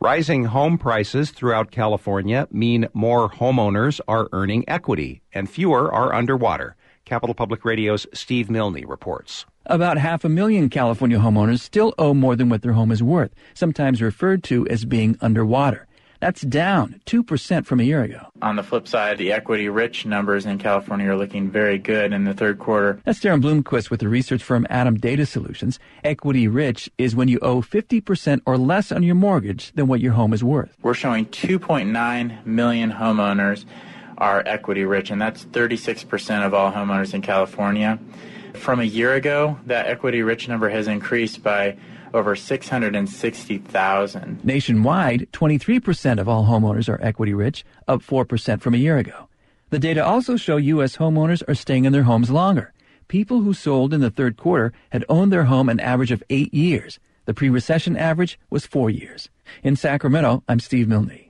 Rising home prices throughout California mean more homeowners are earning equity and fewer are underwater. Capital Public Radio's Steve Milne reports. About 500,000 California homeowners still owe more than what their home is worth, sometimes referred to as being underwater. That's down 2% from a year ago. On the flip side, the equity-rich numbers in California are looking very good in the third quarter. That's Darren Bloomquist with the research firm Atom Data Solutions. Equity-rich is when you owe 50% or less on your mortgage than what your home is worth. We're showing 2.9 million homeowners are equity-rich, and that's 36% of all homeowners in California. From a year ago, that equity-rich number has increased by over 660,000. Nationwide, 23% of all homeowners are equity-rich, up 4% from a year ago. The data also show U.S. homeowners are staying in their homes longer. People who sold in the third quarter had owned their home an average of 8 years. The pre-recession average was 4 years. In Sacramento, I'm Steve Milne.